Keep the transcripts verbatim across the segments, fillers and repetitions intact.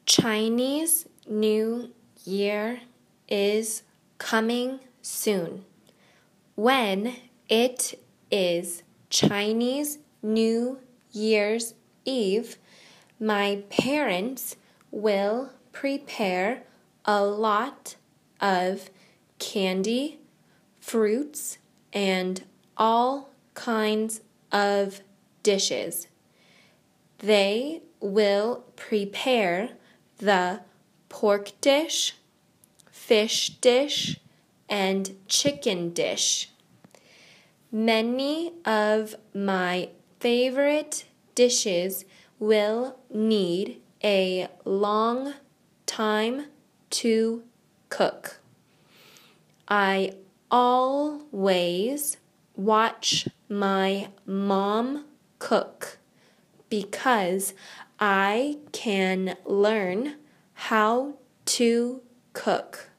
Chinese New Year is coming soon. When it is Chinese New Year's Eve, my parents will prepare a lot of candy, fruits, and all kinds of dishes. They will prepare the pork dish, fish dish, and chicken dish. Many of my favorite dishes will need a long time to cook. I always watch my mom cook because I can learn how to cook.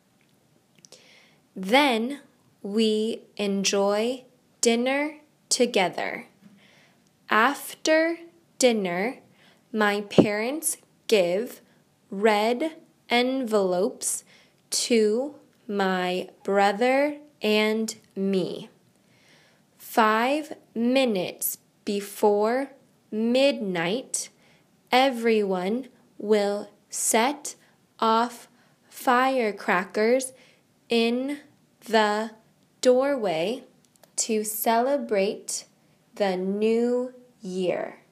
Then we enjoy dinner together. After dinner, my parents give red envelopes to my brother and me. Five minutes before midnight, everyone will set off firecrackers in the doorway to celebrate the new year.